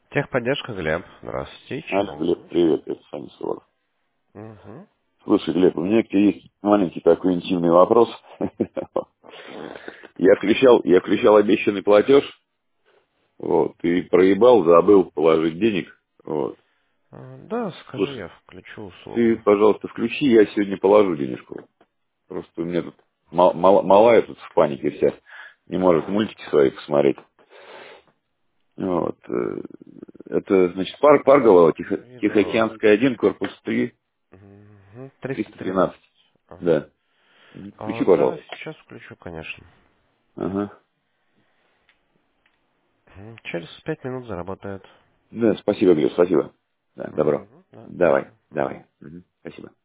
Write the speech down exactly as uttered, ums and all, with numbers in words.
Техподдержка, Глеб. Здравствуйте. Чем Алло, могу Глеб, помочь? привет, это Саня Суворов. Угу. Слушай, Глеб, у меня к тебе есть маленький такой интимный вопрос. Я включал, я включал обещанный платеж, вот, и проебал, забыл положить денег, вот. А, Да, скажи, Слушай, я включу ты, услугу. пожалуйста, включи, я сегодня положу денежку. Просто у меня тут мал- мал- малая тут в панике вся, не может мультики свои посмотреть. Вот. э, Это, значит, парк Парголова, Тихо- Вижу. Тихоокеанская один, корпус три, Угу. триста триста тринадцать. тринадцать. Ага. Да. А, Включи, да, пожалуйста. сейчас включу, конечно. Ага. Мгм. Через пять минут заработает. Да, спасибо, Глеб, спасибо. Да, добро. Угу. Да, Давай, давай. Мгм. давай. Мгм, спасибо.